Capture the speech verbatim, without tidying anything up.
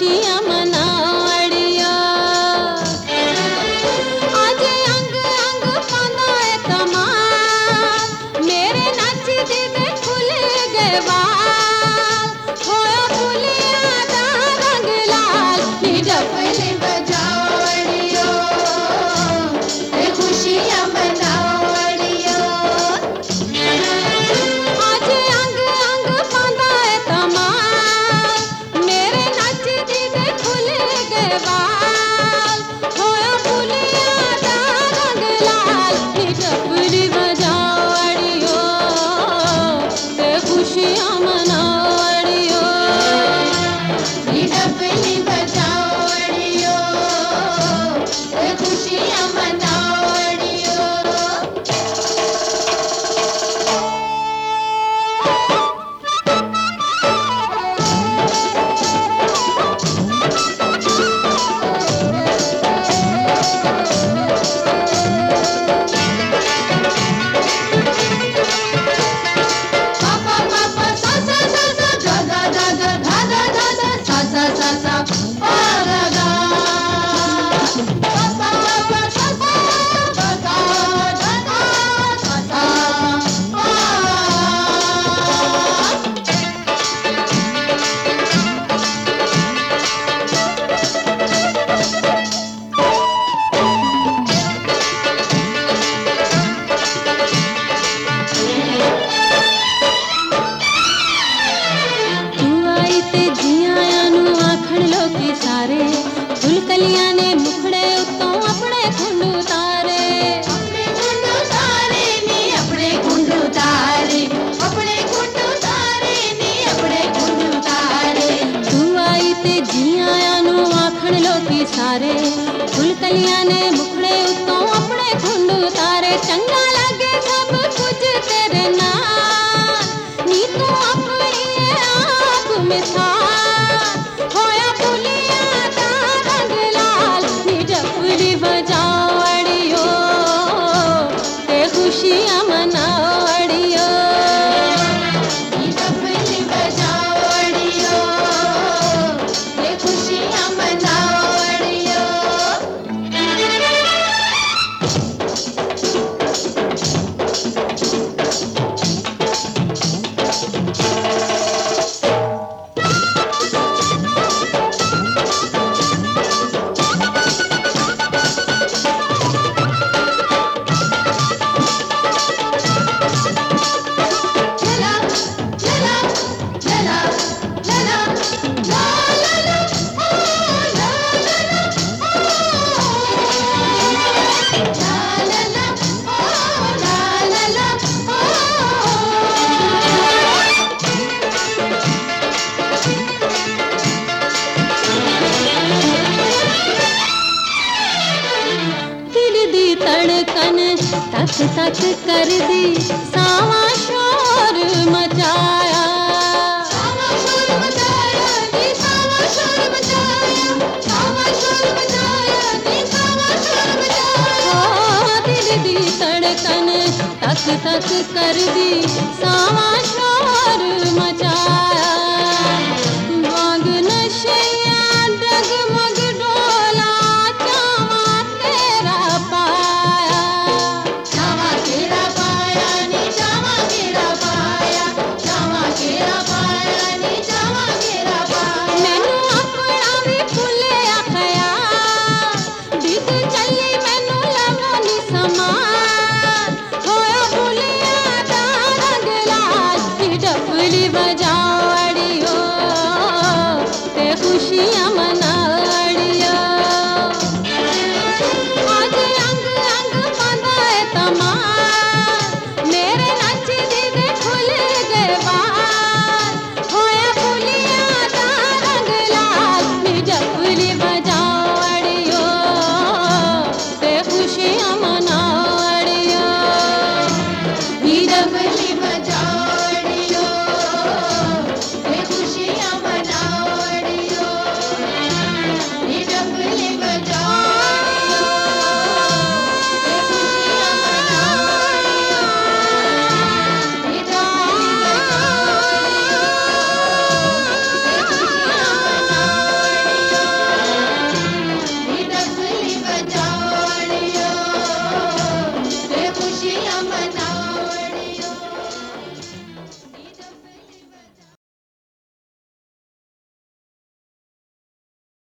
खुशियां मनावड़ियो। आज अंग अंग पांदा है कमाल, मेरे नचदी दे खुल गए बाल। होया फुलिया दा रंग लाल, नी डफली बजावड़ियो ते खुशियां मनावड़ियो। आज अंग अंग पांदा है कमाल, मेरे नचदी दे खुल गए बाल। होया फुलिया दा रंग लाल, नी डफली बजावड़ियो ते खुशियां मनावड़ियो। नी डफली बजावड़ियो ते खुशियां मनावड़ियो। पापा पापा सा सा सा सा गा गा गा गा धा धा धा धा सा सा सा सा पा गा गा। पापा पापा सा सा गा गा धा धा सा सा पा। तू आई ते जियां नू आखण लोकी सारे, फुलकलियां ने मुखड़े उत्तों अपने खुंड उतारे। अपने खुंड उतारे नी अपने खुंड उतारे, अपने खुंड उतारे नी अपने खुंड उतारे। तू आई ते जियां नू आखण लोकी सारे, फुलकलियां ने मुखड़े उत्तों अपने खुंड उतारे। चंगा लगे सब कुछ तेरे नाल, नी तू अपनी आप मिसाल। होया फुलिया दा रंग लाल, नी डफली बजावड़ियो ते खुशियां मनावड़ियो। नी डफली बजावड़ियो ते खुशियां मनावड़ियो। लला लला लला लला ला ला ला ओ ला ला ला ओ ला ला ला ओ ला ला ला ओ। दिल दी धड़कन तक तक कर दी, सावा शोर मचाया। सावा शोर मचाया नी सावा शोर मचाया, सावा शोर मचाया नी सावा शोर मचाया। ओ दिल दी धड़कन तक तक कर दी, सावा शोर